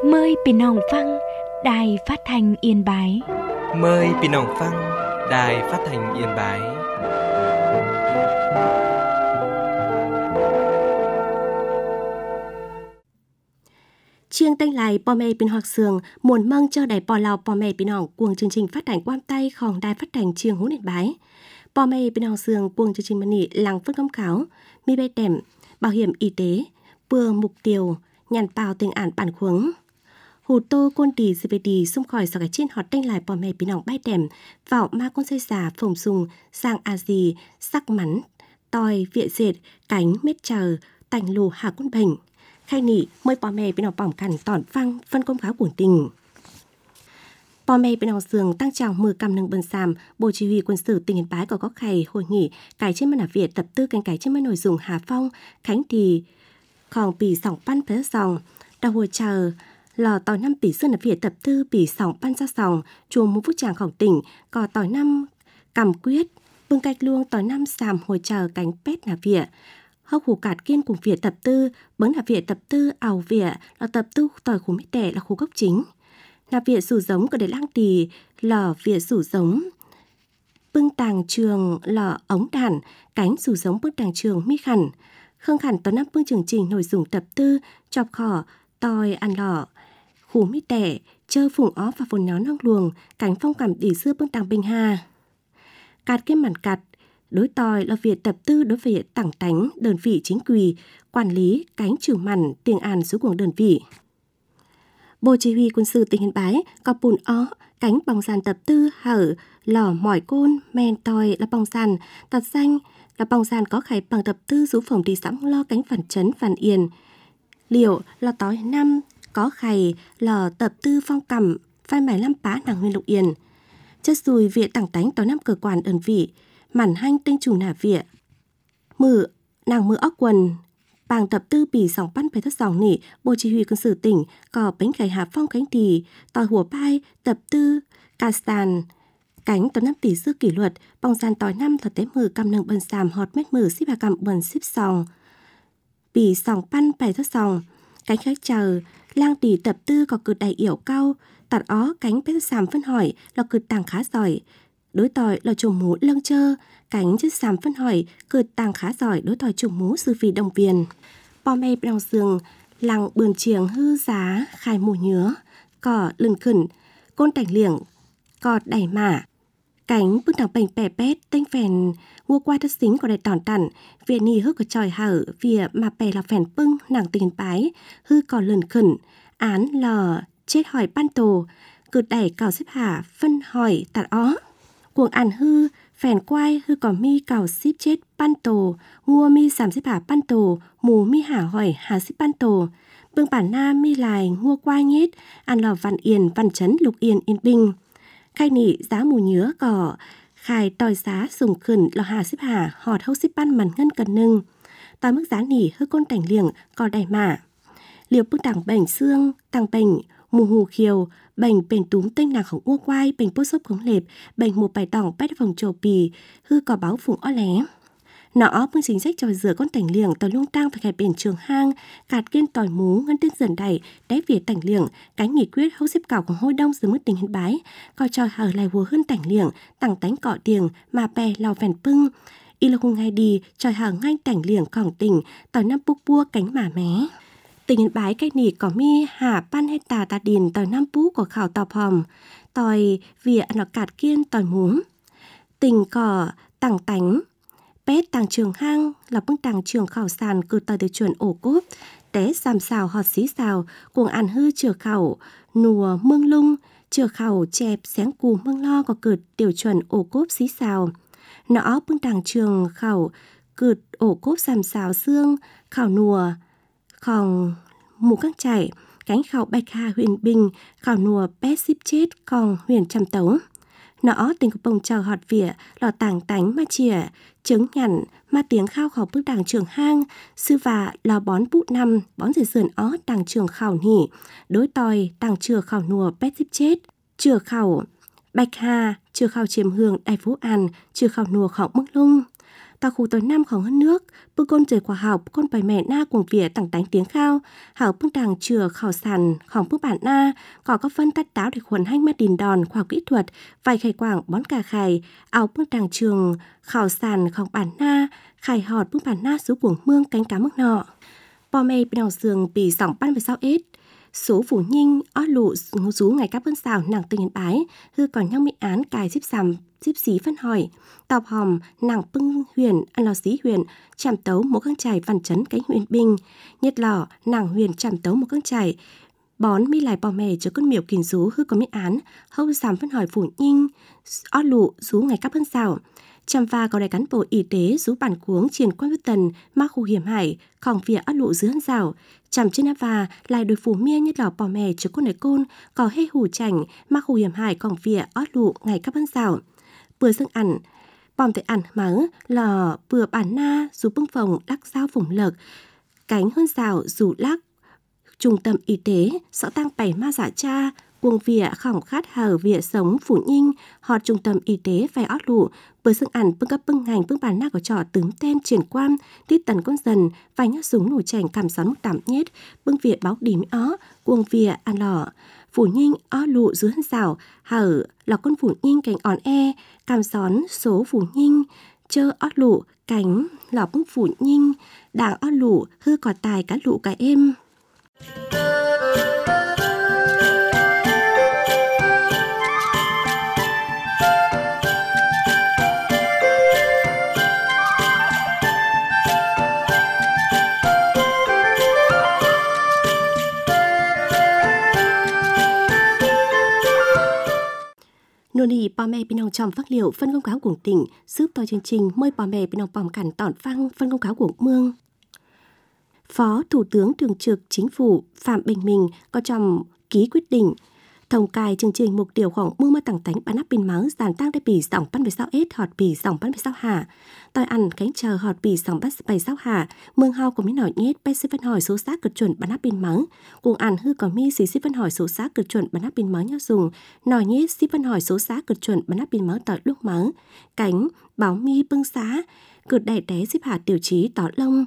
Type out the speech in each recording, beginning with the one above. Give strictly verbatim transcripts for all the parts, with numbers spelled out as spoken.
Mờiพี่น้องฟังđài phát thanh Yên Bái. Mời พี่น้องฟัง Đài Phát thanh Yên Bái. Chiêng tênh lại bò mê bên hoặc sường muốn mong cho đài bò lào bò mê bên hỏng cuồng chương trình phát hành quan tayของđài phát hành chiêng hú Yên Bái. Bò mê bên hỏng sường cuồng chương trình mani lăng phân công kháo mi bay tèm bảo hiểm y tế vừa mục tiêu nhàn bào tình ản bản khuống hù tô côn tì giê pê tê xung khỏi sau cái trên hot tênh lại bò mê bên hỏng bay tèm vào ma con xây giả phồng sùng sang a gì sắc mắn tòi viện dệt cánh mết chờ tành lù hà quân bệnh khai nỉ mới bò mê bên hỏng bỏng cằn tỏn phăng phân công kháo cuồng tình. Bò mê bên hỏng sường tăng trào mưa cầm nâng bần sàm Bộ Chỉ huy Quân sự tỉnh Yên Bái có có khay hội nghị cái trên mân ở Việt tập tư cánh cái trên mân nội dung Hà Phong Khánh thì còn bì sòng pan phế sòng đào hồi chờ lò tỏi năm bì sơn ở Việt tập tư bì sòng pan ra sòng chuồng một phút tràng khổng tỉnh có tỏi năm cầm quyết bưng cạch luông tỏi năm sàm hồi chờ cánh pét là Việt hốc hủ cạt kiên cùng Việt tập tư bấn là Việt tập tư ảo Việt là tập tư tỏi khủ mít tẻ là khu gốc chính là Việt sủ giống có để lang tì lò Việt sủ giống bưng tàng trường lò ống đàn cánh sủ giống bưng tàng trường mi khẩn khương khẩn tỏi năm bưng chương trình nội dung tập tư chọc khỏ tỏi ăn lò khủ mít tẻ chơ phùng ó và phồn nhón nong luồng cánh phong cảm đỉ xưa bưng tàng bình hà cạt cái màn cạt đối tòi là việc tập tư đối với tảng tánh đơn vị chính quỳ quản lý cánh trường mặn tiền an số cuồng đơn vị. Bộ Chỉ huy Quân sự tỉnh Yên Bái có bùn ó cánh bóng sàn tập tư hở lò mỏi côn men tòi là bóng sàn tật danh là bóng sàn có khải bằng tập tư rú phòng đi sẵn lo cánh phản chấn phản yên liệu là tối năm có khải lò tập tư phong cầm phai mải lâm pá nàng nguyên lục yên chất dùi viện tảng tánh tối năm cơ quan đơn vị mảnh hanh tinh chủ nả viện mử nàng mưa óc quần bàng tập tư bì sòng pan phải thất sòng nỉ Bộ Chỉ huy Quân sự tỉnh có bánh cày Hà Phong cánh thì tỏi hùa bai tập tư ca sàn cánh tỏi năm tỷ sư kỷ luật bong sàn tỏi năm thật tế mử cầm nâng bần sàm hot mét mử xíp hà cầm bần xíp sòng bì sòng pan phải thất sòng cánh khách chờ lang tỷ tập tư có cực đại yểu cao tạt ó cánh bét sàm phân hỏi là cực tàng khá giỏi đối tỏi là trùng mũ lâng chơ cánh chất sàm phân hỏi cực tàng khá giỏi đối tỏi trùng mũ sư phi đồng viên bò mê đào giường làng bườn chiềng hư giá khai mù nhứa cỏ lừng khẩn côn tảnh liệng cọt đẩy mả cánh bước thẳng bành bè bét tênh phèn ngua qua thất xính có đầy tòn tặn viện nì hư có tròi hở vỉa mà bè là phèn pưng nàng tình bái hư cỏ lừng khẩn án lò chết hỏi ban tổ cực đẩy cào xếp hạ phân hỏi tạt ó cuồng ản hư phèn quai hư có mi cào xíp chết ban tổ ngua mi sàm xếp hạ ban tổ mù mi hả hỏi hà xíp ban tổ bưng bản na mi lại ngua quai nhết ăn lò văn yên văn chấn lục yên yên bình khai nị giá mù nhứa cỏ khai tòi giá sùng khẩn lò hà xíp hà họt hâu xíp ban mần ngân cần nưng tòi mức giá nỉ hư côn tảnh liệng cò đầy mả liều bưng tảng bành xương tảng bành mù hù khiều bành bền túm tênh nàng khổng ua quai bành bốt xốp khổng lệp bành một bài tỏng bét vòng trầu pì hư cò báo phùng ó lé nọ bưng chính sách tròi rửa con tảnh liệng tòi lung tang phải khải bền trường hang cạt kiên tòi mú ngân tên dần đẩy đáy vỉa tảnh liệng cánh nghỉ quyết hâu xếp cào của hôi đông dưới mức tình Yên Bái coi tròi hở lại hùa hơn tảnh liệng tảng tánh cọ tiền mà bè lò phèn pưng y là hung ngay đi tròi hở ngay tảnh liệng khổng tỉnh tòi năm búc bua cánh mả mé tỉnh Yên Bái cách nỉ có mi hà pan hay tà tà điền tòi năm bú của khảo tò hòm tòi vỉa nó cạt kiên tòi múm tỉnh cỏ tảng tánh pét tàng trường hang là bưng tàng trường khảo sàn cử tòi từ chuẩn ổ cốp té xàm xào họt xí xào cuồng ản hư chừa khảo nùa mương lung chừa khảo chẹp xén cù mương lo có cử tiểu chuẩn ổ cốp xí xào nọ bưng tàng trường khảo cử ổ cốp xàm xào xương khảo nùa khòng mù căng chảy cánh khảo bạch hà huyền bình khảo nùa pét xíp chết còn huyền trăm tấu nọ tình của bông chờ họt vỉa lò tàng tánh ma chìa trứng nhằn ma tiếng khao khảo bước đàng trường hang sư và lò bón bụ năm bón rời sườn ó tàng trường khảo nỉ đối tòi tàng chừa khảo nùa pét xíp chết chừa khảo bạch hà chừa khảo chiếm hương đại phú an chừa khảo nùa khảo mức lung ta khu tối nămของhơn nước, bưng côn trời khoa học, côn bài mẹ na cuồng vỉa tặng đánh tiếng khao, hảo bưng đàng chừa khảo sàn,ของbưng bản na, có có phân tắt táo để khuẩn hanh mắt đình đòn, khoa học kỹ thuật, vài khải quảng bón cà khải, áo bưng đàng trường, khảo sàn,ของbản na, khải họt bưng bản na số cuồng mương cánh cá mức nọ. Bò mê bên đầu giường bị sòng ban về sau ết. Số phủ nhinh, ó lụ, rú ngày các vân xào nàng tình bái, hư còn nhau mỹ án cài xíp xàm, xíp xí phân hỏi, tọc hòm, nàng bưng huyền, ăn lò xí huyền, chạm tấu một khang chài văn chấn cánh huyền binh, nhiệt lò, nàng huyền chạm tấu một khang chài, bón mi lại bò mè cho con miểu kìn rú hư có mỹ án, hâu xàm phân hỏi phủ nhinh, ó lụ, rú ngày các vân xào. Chăm pha có đại cán bộ y tế rú bản cuống triển quan với tần ma khu hiểm hải khòng phía át lụ dưới hân rào chăm trên áp và lại đôi phủ mia nhất lò bò mè chứ con này côn có hê hủ chảnh ma khu hiểm hải khòng phía át lụ ngày các hân rào bữa dương ẩn bòm tới ẩn mớ lò bữa bản na rú bưng phòng lắc sao phủng lợc cánh hân rào rú lắc trung tâm y tế sợ tăng bảy ma giả cha cuồng vỉa khỏng khát hở vỉa sống phủ nhinh họ trung tâm y tế phải ót lụ với xương ảnh bưng cấp bưng ngành bưng bàn na của trò tướng tên triển quan tít tần con dần vài nhát súng nổi chảnh cảm xón mức tạm nhết bưng vỉa báo đỉ mỹ ó cuồng vỉa ăn lò phủ nhinh ó lụ dưới hân rào hở lò con phủ nhinh cành òn e cảm xón số phủ nhinh chơ ót lụ cánh lò bưng phủ nhinh đảng ót lụ hư cỏ tài cá lụ cả êm. Nô nì bò mẹ bên ông tròm phát liệu phân công cáo của tỉnh giúp to chương trình mời bò mẹ bên ông bòm cản tỏn phăng phân công cáo của mương. Phó Thủ tướng Thường trực Chính phủ Phạm Bình Minh có trong ký quyết định thông cài chương trình mục tiêuของmương mà tặng tánh bán áp bình máu giàn tăng để bì sòng bán về sao ết họt bì sòng bán về sao hạ tòi ăn cánh chờ họt bì sòng bán về sao hạ mương hao của mấy nổi nhét bé xí phân hỏi số xác cực chuẩn bán áp bình máu cùng ăn hư có mi xí xí phân hỏi số xác cực chuẩn bán áp bình máu nhau dùng nổi nhét xí phân hỏi số xác cực chuẩn bán áp bình máu tỏi lúc máu cánh báo mi bưng xá cực đại té xíp hạ tiểu trí tỏ lông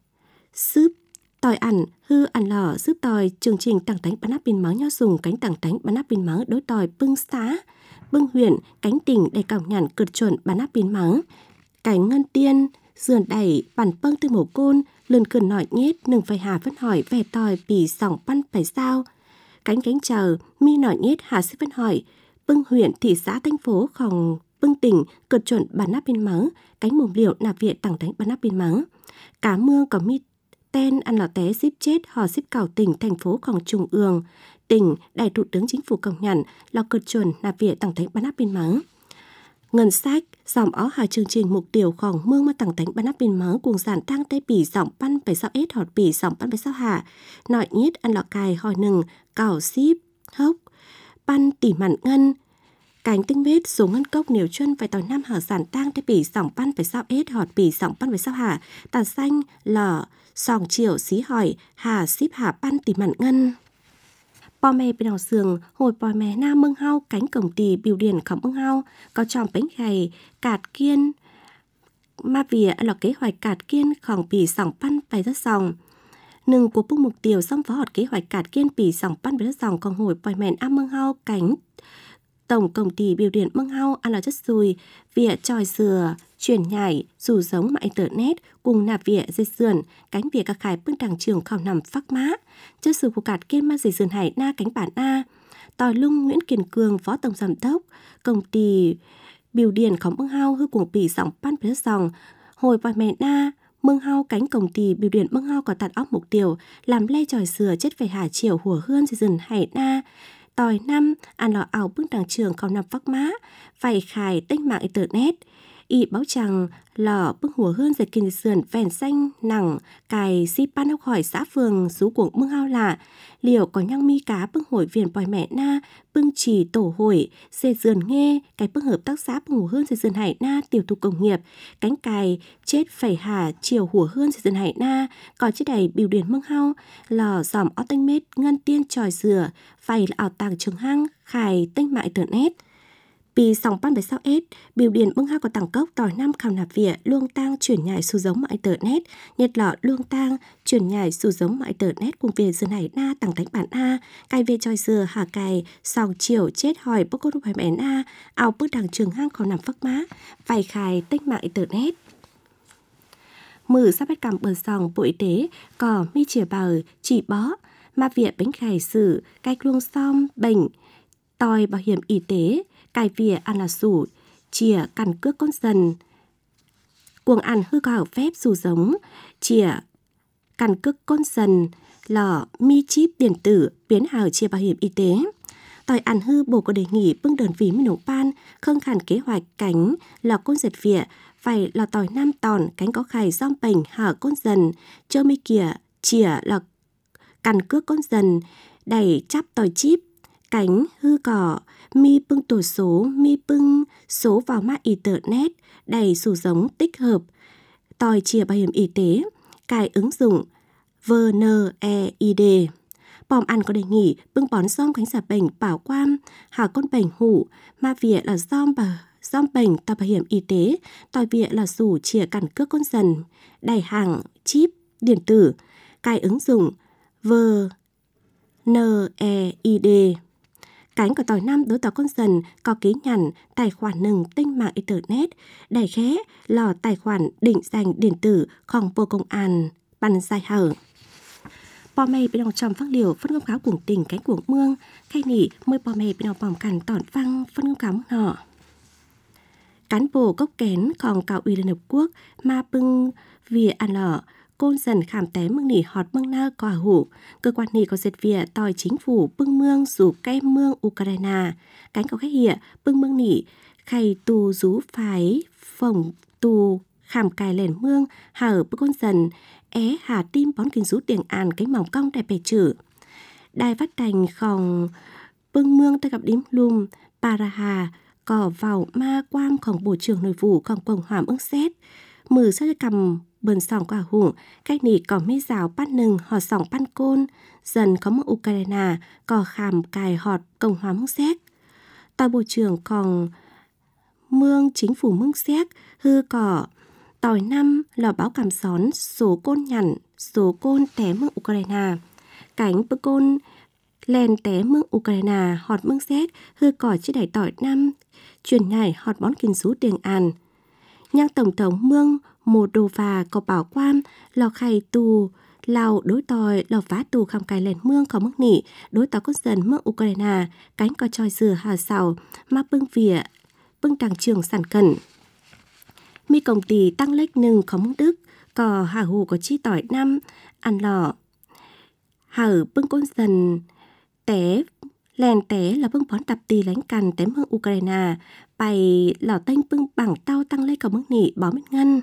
súp tòi ẩn hư ẩn lò giúp tòi chương trình tặng tánh bán áp bình máu nhau dùng cánh tặng tánh bán áp bình máu đối tòi bưng xá bưng huyện cánh tỉnh đầy còng nhằn cực chuẩn bán áp bình máu cánh ngân tiên dườn đẩy bản bâng từ mổ côn lươn cườn nổi nhét nừng phải hà phân hỏi về tòi bì sòng pan phải sao cánh cánh chờ mi nổi nhét hà xí phân hỏi bưng huyện thị xã thành phố khòng bưng tỉnh cực chuẩn bán áp bình máu cánh mồm liệu nạp viện tặng tánh bán áp bình máu cá mương có mi tên ăn lò té ship chết hò ship cảo tỉnh thành phốของtrung ương tỉnh đại thủ tướng chính phủ công nhận là cực chuẩn nạp viện tặng tánh bán áp bình máu ngân sách dòng ó hà chương trình mục tiêuของmương mà tặng tánh bán áp bình máu cùng sản tăng tay bỉ giọng pan phải sao ết họt bỉ giọng pan phải sao hạ nội nhít ăn lò cài hỏi nừng cảo ship hốc pan tỉ mặn ngân cánh tinh vết số ngân cốc nếu chân phải tỏi năm hở sản tăng tay bỉ giọng pan phải sao ết họt bỉ giọng pan phải sao hạ tàn xanh lò sòng chiều xí hỏi hà ship hà pan tỉ mặn ngân bò mè bên đầu giường hồi bò mè nam mương hao cánh cổng tì biểu điển khổng mương hao có tròn bánh gầy cạt kiên ma vỉa là kế hoạch cạt kiên khổng bì sòng pan phải rất sòng nừng của bung mục tiêu xong phó họt kế hoạch cạt kiên bì sòng pan phải rất sòng còn hồi bò mè nam mương hao cánh tổng công ty biểu điện mương hao ăn là chất xùi vỉa tròi dừa chuyển nhảy dù giống mà internet cùng nạp vỉa dây sườn cánh vỉa các khải bưng đảng trường khảo nằm phác mã chất sự của cạt kiên ma dây sườn hải na cánh bản a tòi lung Nguyễn Kiền Cường phó tổng giám đốc công ty biểu điện khổng mương hao hư cùng bì sòng pan phải sòng hồi bòi mẹ na mương hao cánh công ty biểu điện mương hao có tạt óc mục tiêu làm lê tròi dừa chất về hà chiều hùa hươn dây sườn hải na tòi năm ăn lò ảo bưng đảng trường khảo nằm phác mã phải khải tinh mạng internet y báo chẳng lò bưng hùa hươn dệt kinh sườn vèn xanh nặng cài si pan học hỏi xã phường sú cuồng mương hao lạ liệu có nhăng mi cá bưng hồi viền bòi mẹ na bưng chỉ tổ hồi dệt sườn nghe cái bưng hợp tác xã bưng hùa hươn dệt sườn hải na tiểu thủ công nghiệp cánh cài chết phải hà chiều hùa hươn dệt sườn hải na có chiếc đầy biểu điển mương hao lò dòm ó tinh mết ngân tiên tròi dừa phải là ảo tàng trường hang khải tinh mạng internet Vì sòng pan bảy sao S, biểu điện bưng ha có tăng cốc tỏi năm khảo nạp vỉa luông tang chuyển nhảy xu giống mọi tờ nét, nhật lọ luông tang chuyển nhảy xu giống mọi tờ nét cùng về giờ này na tăng đánh bản A, cài về tròi dừa hà cài, sòng chiều chết hỏi bốc cốt hoài mẹ na, ao bước đằng trường hang khó nằm phắc má, vài khài tích mạng tờ nét. Mử sắp bét cầm bờ sòng Bộ Y tế, cỏ mi chìa bờ, chỉ bó, mà vỉa bánh khải sử, cách luông xong, bệnh, tòi bảo hiểm y tế, cài vỉa ăn là sủ, chìa căn cước con dần. Cuồng ăn hư có phép dù giống, chìa căn cước con dần, lò mi chip điện tử, biến hào chìa bảo hiểm y tế. Tòi ăn hư bộ có đề nghị bưng đơn vị minh nông ban, không khăn kế hoạch cánh, lò con giật vỉa, phải lò tòi năm tòn, cánh có khải giom bành hở con dần, chơ mi kìa, chìa lò căn cước con dần, đẩy chắp tòi chip, cánh hư cỏ, mi bưng tổ số, mi bưng số vào mã internet, đầy sủ giống tích hợp, tòi chìa bảo hiểm y tế, cài ứng dụng vê en e i đê. Bòm ăn có đề nghị bưng bón giom cánh giả bệnh bảo quan, hả con bệnh hủ, mà vỉa là giom bà giom bệnh tòa bảo hiểm y tế, tòi vỉa là sủ chìa căn cước con dần, đầy hàng chip điện tử, cài ứng dụng vê en e i đê. Cánh của tòi năm đối tòa con dần có ký nhận tài khoản nừng tinh mạng internet, đầy khé lò tài khoản định danh điện tửของbộ công an bắn dài hở. Bò mây bên đồng trầm phăng liều phân công kháo cuồng tình cánh cuồng mương, khai nỉ mời bò mây bên đồng bòm cằn tỏn phăng phân công kháo nọ. Cán bộ gốc kén còn cạo ủy Liên Hợp Quốc mà bưng vì ăn lọ, côn dần khảm té mương nỉ họt mương na cò hủ, cơ quan nỉ có dệt vỉa tòi chính phủ bưng mương rủ cây mương Ukraine, cánh có khách hiện bưng mương nỉ khay tù rú phái phồng tù khảm cài lèn mương hở bưng côn dần é hà tim bón kinh rú tiền an cánh mỏng cong đại bề chữ. Đài phát thành khòng bưng mương ta gặp đím lùm Paraha cỏ vào ma quamของbộ trưởng nội vụของquần hàm ưng xét. Mử sao cho cầm bần sòng quả hủ, cách nỉ có mê rào bắt nừng họt sòng pan côn, dần có một Ukraine có khảm cài họt cộng hòa ưng xét. Tòa bộ trưởng còn mương chính phủ mương xét hư cỏ tòi năm lò báo cảm xón số côn nhằn, số côn té mương Ukraine. Cánh bức côn len té mương Ukraine họt mương xét hư cỏ chế đẩy tỏi năm, truyền nhảy họt bón kinh rú tiền an. Nhang tổng thống mương Moldova có bảo quan lò khay tù lào đối tòi lò phá tù khăm cài lèn mương có mức nỉ đối tòi con dần mương Ukraine cánh có tròi dừa hà sào mà bưng vỉa bưng đảng trường sản cẩn. Mi công ty tăng lếch nừng có mức đức có hà hù có chi tỏi năm ăn lò hở bưng con dần té lèn té là bưng bón tập tì lánh cằn té mương Ukraine bày lò tênh bưng bằng tao tăng lếch có mức nỉ bỏ mít ngân.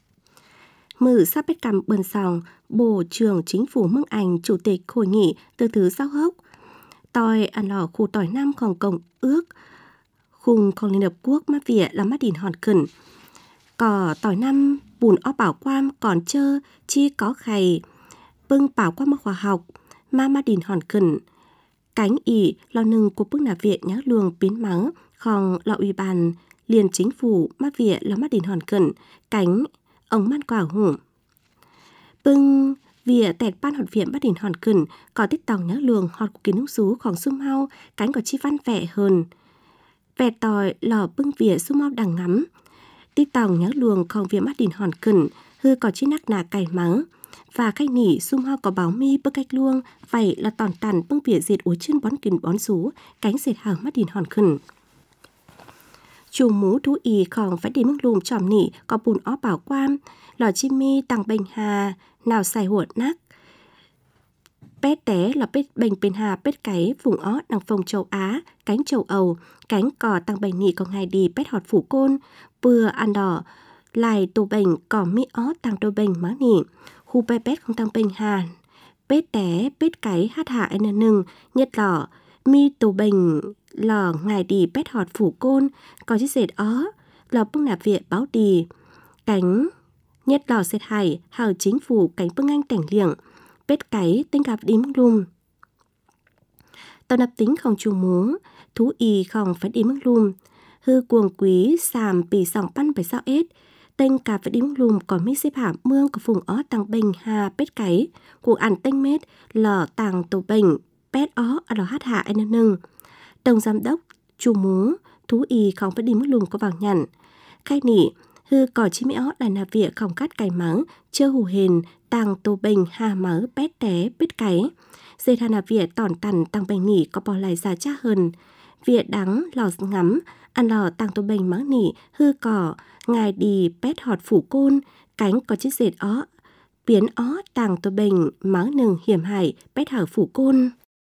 Mử sắp bét cầm bần sòng, Bộ trưởng Chính phủ Mương Ảnh Chủ tịch Hội nghị từ thứ sau hốc. Tòi ăn lò khu tỏi nămของCộng ước, khungของLiên Hợp Quốc mà vỉa là mắt đỉnh hòn khẩn. Cỏ tỏi năm bùn ó bảo quan còn chơ chi có khay, bưng bảo quan mà khoa học, mà mắt đỉnh hòn khẩn. Cánh ỉ lò nừng của bưng nà viện nhá luồng biến mắng,ของlò ủy ban liền chính phủ mà vỉa là mắt đỉnh hòn khẩn, cánh ông man quả hủ. Bưng vỉa tẹt ban họt viện bắt đỉnh hòn khẩn, có tích tòng nhớ luồng họt của kiến nông xúของxung hao, cánh có chi văn vẻ hơn. Vẹt tòi lò bưng vỉa xung hao đằng ngắm. Tích tòng nhớ luồngของvỉa bắt đỉnh hòn khẩn, hư có chi nắc nà cày mắng. Và khách nỉ xung hao có báo mi bức cách luông, vậy là tòn tàn bưng vỉa dệt úi chân bón kìn bón xú, cánh dệt hở mắt đỉnh hòn khẩn. Chủ mũ thú yของphải đi mương lùm tròm nỉ có bùn ó bảo quan, lò chim mi tăng bệnh hà, nào xài huột nắc. Pét té là pét bệnh bên hà pét cái vùng ó đằng phòng châu Á, cánh châu Âu, cánh cò tăng bệnh nỉ có ngày đi pét họt phủ côn, vừa ăn đỏ, lại tổ bệnh có mi ó tăng đôi bệnh má nỉ, khu pét pét không tăng bệnh hà. Pét té, pét cái hát hạ n nừng, nhất lỏ, mi tổ bệnh lò ngày đi pét họt phủ côn, có chiếc dệt ó, lò bưng nạp viện báo đi, cánh nhất lò dệt hải, hào chính phủ cánh bưng anh tảnh liệng, pét cái tên gặp đi mương lùm. Tàu nạp tính không trù múa, thú y không phải đi mương lùm, hư cuồng quý sàm bì sòng pan bảy sao ết tên cả phải đi lùm có mi xếp hàm mương của vùng ó tàng bình hà pết cái của ảnh tên mết lò tàng tổ bình pet ó ở đó hát hạ anh nâng đồng giám đốc chủ mú thú y không phải đi mất lùm có vàng nhằn khai nỉ hư cỏ chi mỹ ó đài nà vịa không cắt cày mắng chưa hù hền tàng tổ bình hà mớ pet té pết cái dây thà nà vịa tòn tằn tàng bình nỉ có bỏ lại giá cha hơn vịa đắng lò ngắm ăn lò tàng tổ bình mắng nỉ hư cỏ ngài đi pet họt phủ côn cánh có chiếc dệt ó biến ó tàng tổ bình mắng nừng hiểm hại pet hở phủ côn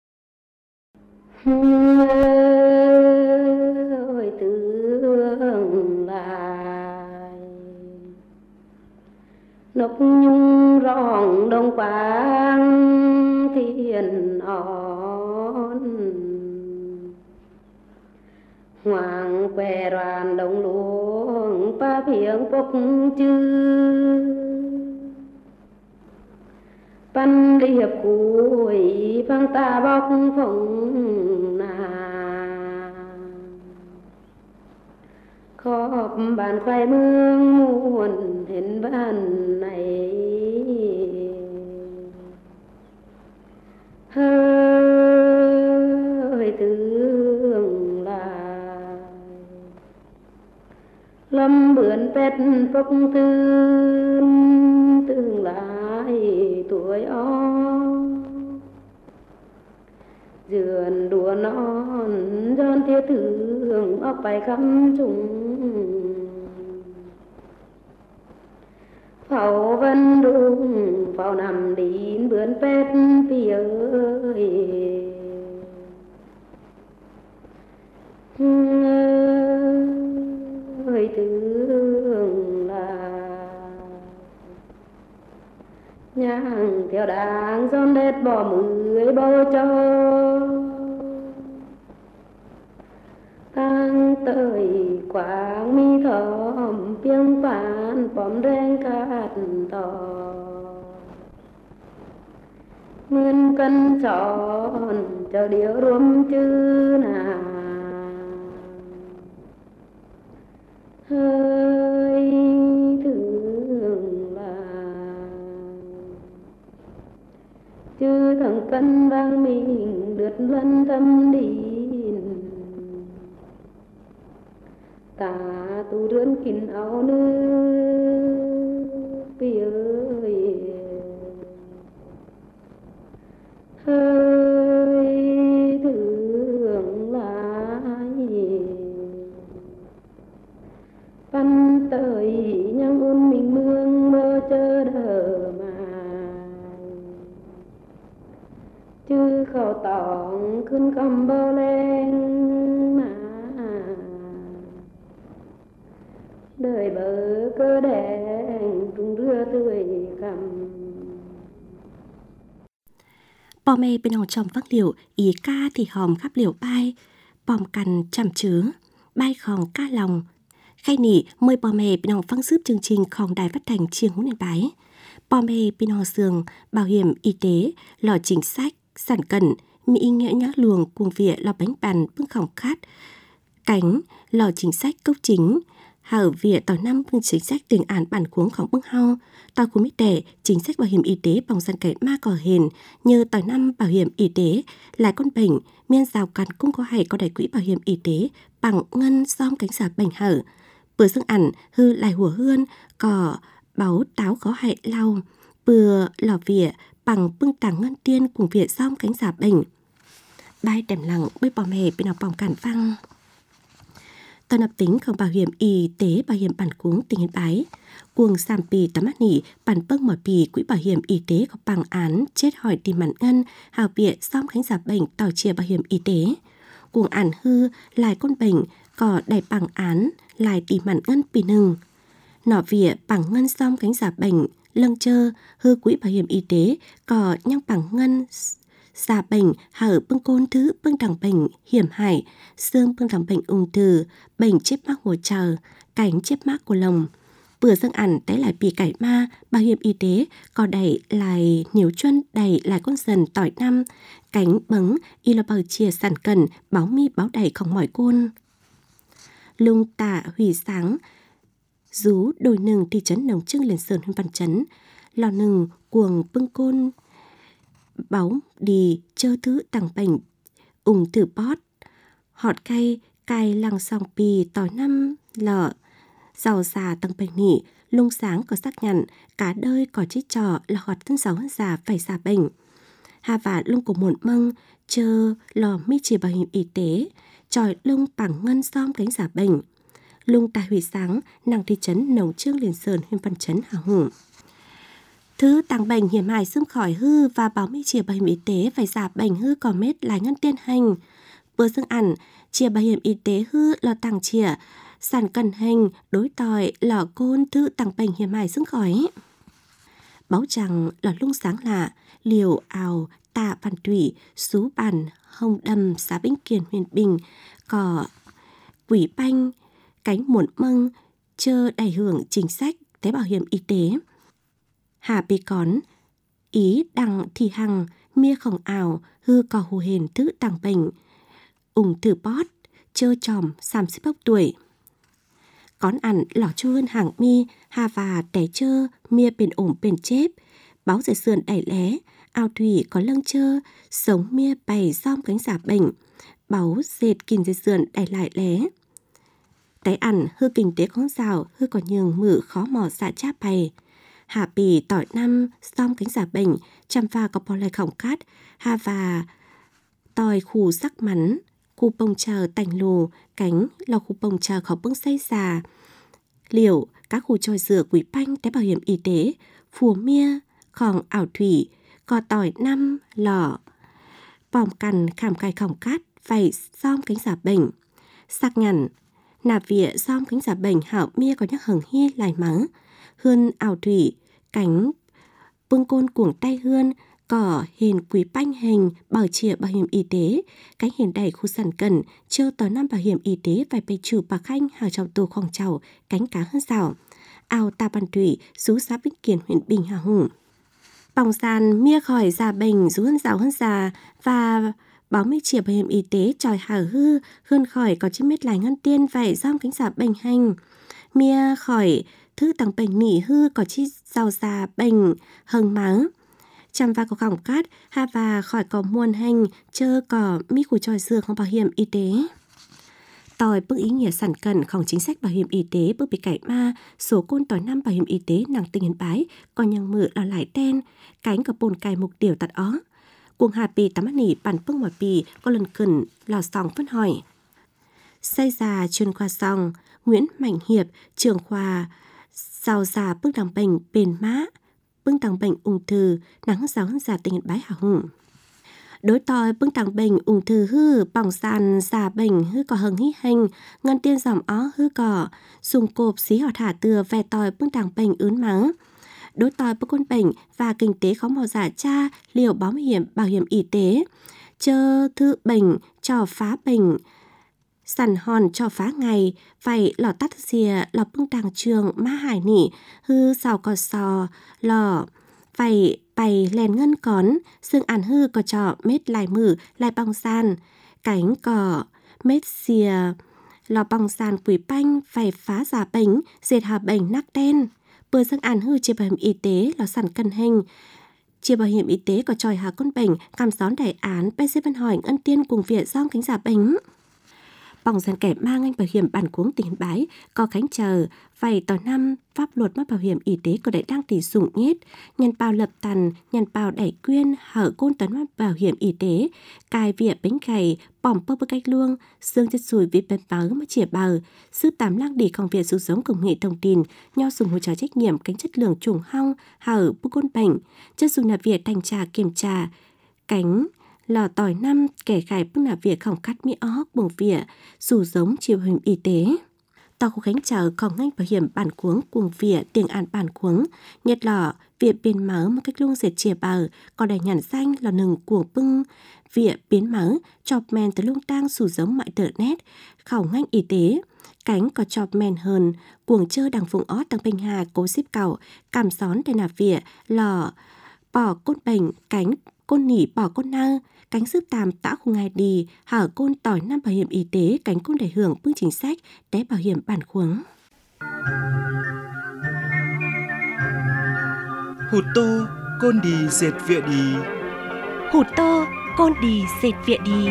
ơi tương lai nốc nhung ròng đông quang thiên on hoàng què đoàn đông luông pa phiếng bốc chư pan liệp cuối phang ta bóc phồng nà khóp bàn khoai mương muôn hình bàn này hơi tương lai lâm bướn pet bốc tương tương lai tuổi ó dườn đùa non dân thiết thường óc bài khăm trùng pháo vân đung pháo nằm đín bướn pet pi ơi ơi tương lai nhang theo đàng giòn đét bỏ mười bao cho tăng tới quảng mi thòm piêng phán bóm reng cát tò mươn cân tròn cho điệu rùm chư nà hơi thương là chư thằng cân vang mình lượt lân tâm đìn ta tu rươn kín áo nước pi ơi hơi thương lại văn tới nhang ôn mình mương mơ chờ đờ mà chứ khẩu tỏng khuyên cầm bơ lên mà đời bờ cơ đèn trung rưa tươi cầm bò mê bên hồng trong vắc liều ý ca thì hòm khắp liều bay bòm cằn chăm chứa bay khòng ca lòng khai nỉ mời bò mê bên hồng phăng giúp chương trình khòng đài phát thanh chiêng hú nền bái bò mê bên hồng sườn bảo hiểm y tế lò chính sách sản cẩn mỹ nghĩa nhã luồng cuồng vịa lò bánh bàn bưng khòng khát cánh lò chính sách cốc chính hở vịa tàu năm bưng chính sách tiền án bản cuống khóng bưng hao tàu của mít đẻ chính sách bảo hiểm y tế bằng dân cậy ma cỏ hền như tàu năm bảo hiểm y tế lại con bệnh miên rào cằn cũng có hay có đại quỹ bảo hiểm y tế bằng ngân xóm cánh giả bệnh hở bữa dương ẩn hư lại hùa hươn cỏ báo táo có hại lau bừa lò vịa bằng bưng tàng ngân tiên cùng vịa xóm cánh giả bệnh bay đèm lặng bơi bò mè bên nào bỏng cản văng tao nập tính không bảo hiểm y tế bảo hiểm bản cuống tỉnh Yên Bái cuồng sàm pì tắm mắt nỉ bản bưng mỏi pì quỹ bảo hiểm y tế có bằng án chết hỏi tìm mặn ngân hào bịa xóm khánh giả bệnh tàu chia bảo hiểm y tế cuồng ản hư lại con bệnh có đầy bằng án lại tìm mặn ngân pì nừng nọ vịa bằng ngân xóm khánh giả bệnh lâng chơ hư quỹ bảo hiểm y tế có nhăng bằng ngân giả bệnh hở bưng côn thứ bưng đằng bệnh hiểm hại xương bưng đằng bệnh ung thư bệnh chết mắc hồ chờ cánh chết mắc của lồng vừa dương ẩn té lại bị cải ma bảo hiểm y tế có đẩy lại nhiều chân đẩy lại con dần tỏi năm cánh bấng y là bờ chia sản cần báo mi báo đẩy không mỏi côn lung tạ hủy sáng rú đôi nừng thị trấn Nồng Trưng liền sườn hơn văn trấn lò nừng cuồng bưng côn báu đi chơ thứ tăng bệnh ủng thử bót họt cay cay lăng song pì tỏi năm lợ giàu già tăng bệnh nỉ lung sáng có xác nhận cả đời có chít trò là họt thân sáu già phải già bệnh hà và lung của muộn mâng chơ lò mi chỉ bảo hiểm y tế tròi lung bằng ngân xóm cánh giả bệnh lung tại hủy sáng nàng thị trấn Nồng Trương liền sơn huyện văn trấn hào hùng thứ tăng bệnh hiểm hại xương khỏi hư và báo mi chỉ bảo hiểm y tế phải giả bệnh hư có mết lại ngân tiên hành bữa dương ẩn chia bảo hiểm y tế hư là tăng chia sản cần hành đối tòi lò côn thứ tăng bệnh hiểm hại xương khỏi báo chẳng là lung sáng lạ liều ào tạ văn thủy sú bản hồng đầm xã Vĩnh Kiền huyện Bình có quỷ banh cánh muộn mâng chơ đại hưởng chính sách tế bảo hiểm y tế hà bì cón ý đằng thì hằng mia khổng ảo hư cò hù hền thứ tăng bệnh ủng thử bót chơ tròm xàm xếp bốc tuổi cón ẩn lỏ chuôn hàng mi hà và té chơ mia bền ổm bền chép báo rời sườn đẩy lé ao thủy có lâng chơ sống mia bày xóm cánh giả bệnh báo dệt kìm rời sườn đẩy lại lé té ẩn hư kinh tế khóng rào hư có nhường mử khó mò xạ cháp bày hà bì tỏi năm xóm cánh giả bệnh chăm pha có bò lại khổng cát hà và tòi khu sắc mắn khu bông chờ tành lù cánh là khu bông chờ khó bưng xây xà liệu các khu trôi rửa quỷ banh tế bảo hiểm y tế phùa mia khòng ảo thủy cò tỏi năm lò bòm cằn khảm cài khổng cát phải xóm cánh giả bệnh sắc nhằn nạp vỉa xóm cánh giả bệnh hảo mia có nhắc hừng hi lại mắng hươn ảo thủy cánh bưng côn cuồng tay hươn cỏ hiền quý banh hình bảo trìa bảo hiểm y tế cánh hiền đầy khu sản cần chơ tờ năm bảo hiểm y tế phải bày trừ bà khanh hào trong tù khoòng chầu cánh cá hơn rào ao ta bàn thủy rú xã Vĩnh Kiền huyện Bình Hà Hùng bòng sàn mia khỏi già bệnh rú hơn rào hơn già và báo mấy chìa bảo hiểm y tế tròi hào hư hơn khỏi có chiếc mết lại ngân tiên vậy giam cánh giả bệnh hành mia khỏi thứ tăng bệnh nỉ hư có chi giàu già bệnh hừng máng chăm va có khổng cát ha và khỏi có muôn hành chơ có mi của tròi dừa không bảo hiểm y tế tòi bước ý nghĩa sản cầnของchính sách bảo hiểm y tế bước bị cải ma số côn tòi năm bảo hiểm y tế nàng tình hiến bái còn nhằng mự là lại tên cánh có bồn cài mục điều tật ó cuồng hà pì tắm mắt nỉ bản bước mỏi pì có lần cần lò sòng phân hỏi xây già chuyên khoa sòng Nguyễn Mạnh Hiệp trưởng khoa giàu già bước đằng bệnh bền mã bưng tàng bệnh ung thư nắng giáo giả tình bái hào hùng đối tòi bưng tàng bệnh ung thư hư bỏng sàn giả bệnh hư có hừng hí hành ngân tiên dòng ó hư cỏ sùng cộp xí họ thả từa về tòi bưng tàng bệnh ướn mắng đối tòi bưng con bệnh và kinh tế khó mò giả cha liều báo hiểm bảo hiểm y tế chơ thư bệnh cho phá bệnh sẵn hòn cho phá ngày phải lò tắt xìa lò bưng tàng trường má hải nỉ hư sao có sò lò phải bày lèn ngân cón xương ản hư có trọ mết lại mử lại bong san cánh cỏ mết xìa lò bong san quỷ banh phải phá giả bánh dệt hà bánh nắc đen bữa xương ản hư chia bảo hiểm y tế lò sẵn cân hình chia bảo hiểm y tế có tròi hà con bệnh cảm gión đại án bê xê văn hỏi ân tiên cùng viện giom cánh giả bánh bỏng dần kẻ mang anh bảo hiểm bản cuống tỉnh bái có khánh chờ vài tờ năm pháp luật mất bảo hiểm y tế có đại đang tỷ dụng nhét nhân bao lập tần nhân bao đẩy quyên hở côn tấn mất bảo hiểm y tế cài vỉa bánh gầy bỏng bơ bơ cách luông xương chất sùi vì bền báo mà chỉa bờ sư tám lang đi công việc sự giống công nghệ thông tin nho dùng hỗ trợ trách nhiệm cánh chất lượng trùng hong hở bút côn bệnh chất dùng là việc thanh trà kiểm tra cánh lò tỏi năm kẻ khải bước là việc khổng cắt mỹ ó buồng vỉa dù giống chiều bảo hiểm y tế tàu khu khánh chờ còn ngành bảo hiểm bản cuống cuồng vỉa tiền án bản cuống nhật lò việc biến mớ một cách luôn dệt chìa bờ còn đầy nhản danh là nừng cuồng bưng vỉa biến mớ chọc men từ lung tang dù giống mọi tờ nét khẩu ngành y tế cánh có chọc men hơn cuồng chơ đằng vùng ó tăng bình hà cố xếp cầu cảm xón để nạp vỉa lò bỏ côn bệnh cánh côn nỉ bỏ côn nơ cánh sức tàm tạo khu ngài đi hở côn tỏi năm bảo hiểm y tế cánh côn để hưởng phương chính sách để bảo hiểm bản khuống. Hụt tô côn đi dệt vịa đi. Hụt tô côn đi dệt vịa đi.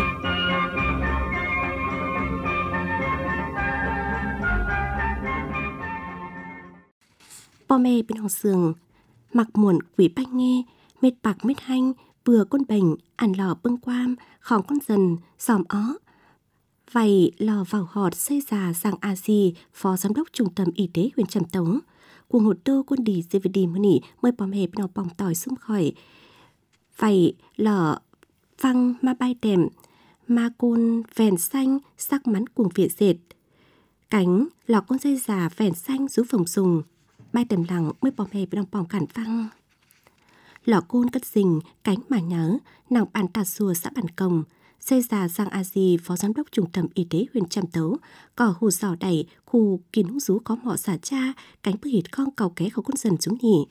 Po mê bên hồng sườn mặc muộn quỷ banh nghe mệt bạc mệt hanh vừa con bệnh ăn lò bưng quam khòng con dần xòm ó vậy lò vào họt xây già sang a di phó giám đốc trung tâm y tế huyện Trầm Tống cùng hột đô quân đi dê đi mơ nỉ mới po mê bên hồng bòng tỏi xung khỏi vậy lò phăng ma bay tèm ma côn phèn xanh sắc mắn cùng vỉa dệt cánh lò con dây già phèn xanh rú phồng sùng bay tầm lặng mới bò mè bên bòng cản phăng lọ côn cất rình cánh mà nhớ nàng bàn tà xùa xã bản công xây già sang a di phó giám đốc trung tâm y tế huyện Trầm Tấu cỏ hù sò đẩy khu kín hú rú có mọ xả cha cánh bức hít con cầu ké khẩu con dần xuống nhỉ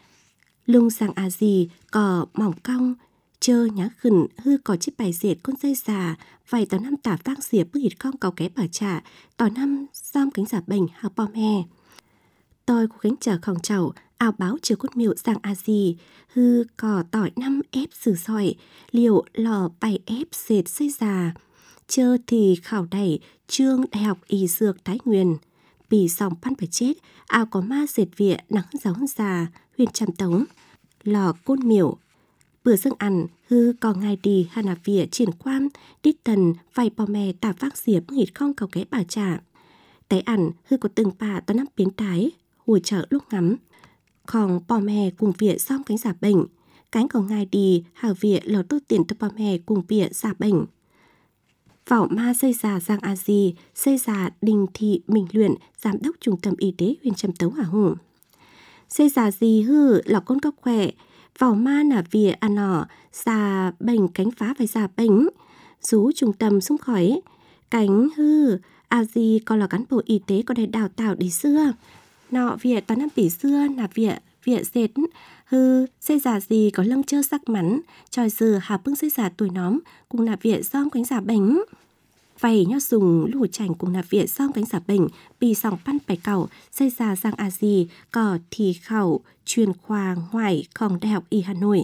lung sang a di cỏ mỏng cong chơ nhá khẩn hư có chiếc bài dệt con dây già vài tàu năm tả vang xỉa bức hít con cầu ké bảo trả tàu năm giam cánh giả bệnh hào bò mè tôi của cánh chờ khòng chậu áo báo chiều cốt miệu sang a di hư cỏ tỏi năm ép sử sỏi liệu lò bày ép dệt xây già chơ thì khảo đẩy trương đại học y dược Thái Nguyên bì sòng pan phải chết áo có ma dệt vịa nắng giáo hơn già huyện Trầm Tống lò côn miệu bữa dương ăn hư có ngày đi hà nà vịa triển quan đít tần vài bò mè tả vác xỉa bưng hít không cầu ké bảo trả té ăn hư có từng bà to năm biến tái hồi chợ lúc ngắm còn bò mè cùng vịa xong cánh giả bệnh cánh còn ngày đi hào vịa lò tốt tiền cho bò mè cùng vịa giả bệnh vảo ma xây già giang a di xây già đình thị minh luyện giám đốc trung tâm y tế huyện Trầm Tấu hả hùng xây già gì hư lò con có khỏe vảo ma nà vịa ăn nọ già bệnh cánh phá phải già bệnh rú trung tâm xuống khỏi cánh hư a di còn là cán bộ y tế có để đào tạo đi xưa nọ vịa toàn năm tỷ xưa là vịa vịa dệt hư xây già gì có lâng chơ sắc mắn tròi giờ hà bưng xây già tuổi nóm cùng là vịa xóm cánh giả bệnh vậy nhó dùng lũ chảnh cùng là vịa xóm cánh giả bệnh bì sòng pan bài cầu xây già sang a di cỏ thì khẩu chuyên khoa ngoạiของđại học y Hà Nội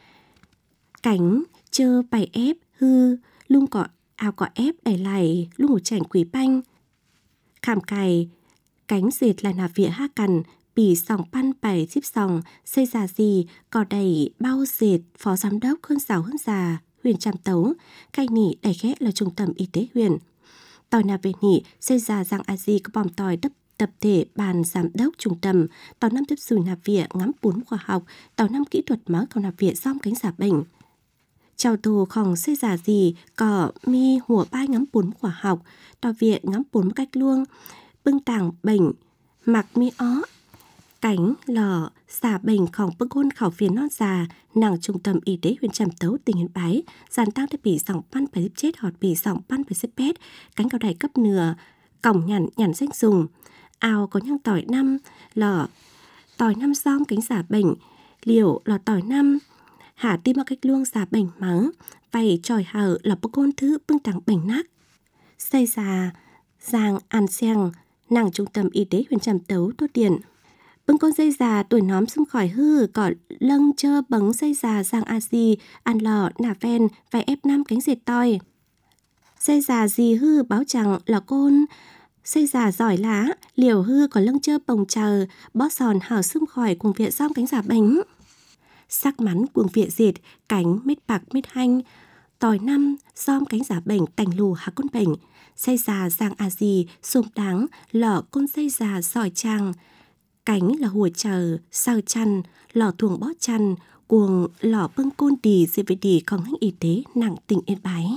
cánh chơ bài ép hư lung cọ áo cọ ép đẩy lại lũ chảnh quý banh khảm cài cánh dệt là nà vịa ha cằn bì sòng pan bảy chip sòng xây già gì có đầy bao dệt phó giám đốc hơn giáo hơn già huyện Trầm Tấu cai nỉ đẩy khẽ là trung tâm y tế huyện tỏi nà về nỉ xây già giang a di có bòm tỏi đắp tập thể bàn giám đốc trung tâm tàu năm tiếp xùi nà vịa ngắm bốn khoa học tàu năm kỹ thuật mới còn nà vịa xong cánh giả bệnh chào tù khòng xây già gì có mi hùa bai ngắm bốn khoa học tàu vịa ngắm bốn cách luông bưng tàng bệnh mặc mi ó cánh lò xả bệnh khòng bưng hôn khảo phiền non già nàng trung tâm y tế huyện Trầm Tấu tỉnh Yên Bái giàn tăng để bị sòng pan phải chết họt bị sòng pan phải xếp pét cánh cao đài cấp nửa cổng nhằn nhằn danh dùng ào có nhang tỏi năm lò tỏi năm xong cánh giả bệnh liều lò tỏi năm hạ tim cách luông giả bệnh mắng vầy tròi hở là bưng hôn thứ bưng tàng bệnh nát xây già giang an xeng nàng trung tâm y tế huyện Trầm Tấu tốt tiền bưng con dây già tuổi nóm xung khỏi hư cỏ lâng chơ bấng dây già giang a di ăn lò nà ven vài ép năm cánh dệt toi dây già gì hư báo chẳng là côn dây già giỏi lá liều hư có lâng chơ bồng chờ bó sòn hảo xung khỏi cùng viện xong cánh giả bánh sắc mắn cùng viện dệt cánh mít bạc mít hanh tỏi năm xóm cánh giả bệnh tành lù hà con bệnh xây già giang a di xôm đáng lọ con xây già sỏi trang cánh là hùa chờ sao chăn lọ thuồng bó chăn cuồng lọ bưng côn đi dê về đi còn ngành y tế nặng tỉnh Yên Bái.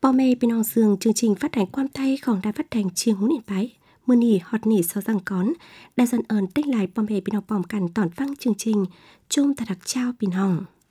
Bò mê bên ông dương chương trình phát hành quam tayของđài phát thanh chiêng hú nền bái. Mưa nỉ hot nỉ so răng cón. Đài dân ơn tách lại bò mê bên ông bòm cằn tỏn phăng chương trình. Chôm ta đặc trao bình hồng.